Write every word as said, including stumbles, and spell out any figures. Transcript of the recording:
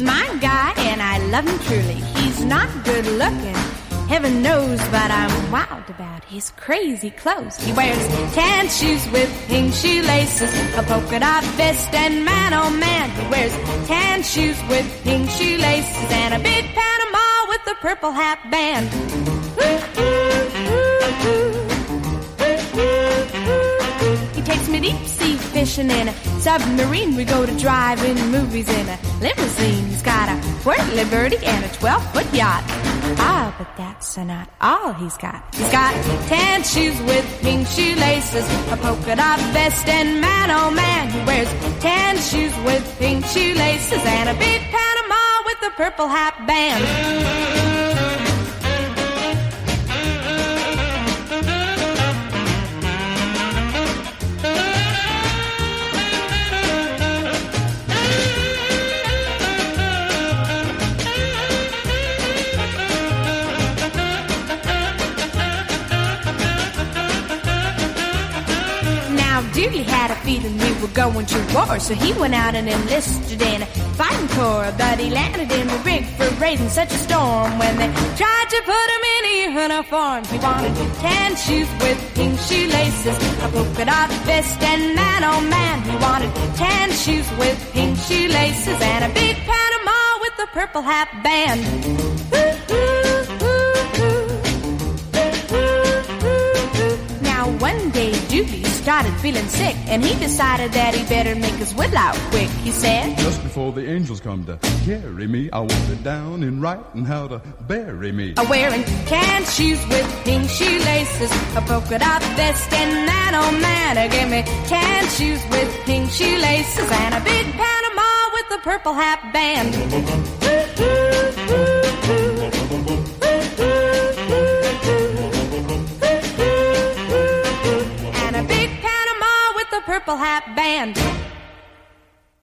my guy, and I love him truly. He's not good looking, heaven knows, but I'm wild about his crazy clothes. He wears tan shoes with pink shoelaces, a polka dot vest, and man, oh man, he wears tan shoes with pink shoelaces, and a big Panama with a purple hat band. He takes me deep sea fishing in a submarine. We go to drive-in movies in a limousine. He's got a whirly birdie and a twelve-foot yacht. Ah, but that's not all he's got. He's got tan shoes with pink shoelaces, a polka dot vest, and man, oh man, he wears tan shoes with pink shoelaces, and a big Panama with a purple hat band. Dooley had a feeling we were going to war, so he went out and enlisted in a fighting corps. But he landed in the rig for raising such a storm. When they tried to put him in a uniform, he wanted tan shoes with pink shoelaces, a polka dot vest, and man, oh man, he wanted tan shoes with pink shoelaces, and a big Panama with a purple hat band. Now one day Dooley started feeling sick, and he decided that he better make his will out quick. He said, just before the angels come to carry me, I want it down in writing how to bury me. I'm wearing tan shoes with pink shoelaces, a polka dot vest, and that old man gave me tan shoes with pink shoelaces, and a big Panama with a purple hat band. Purple hat band.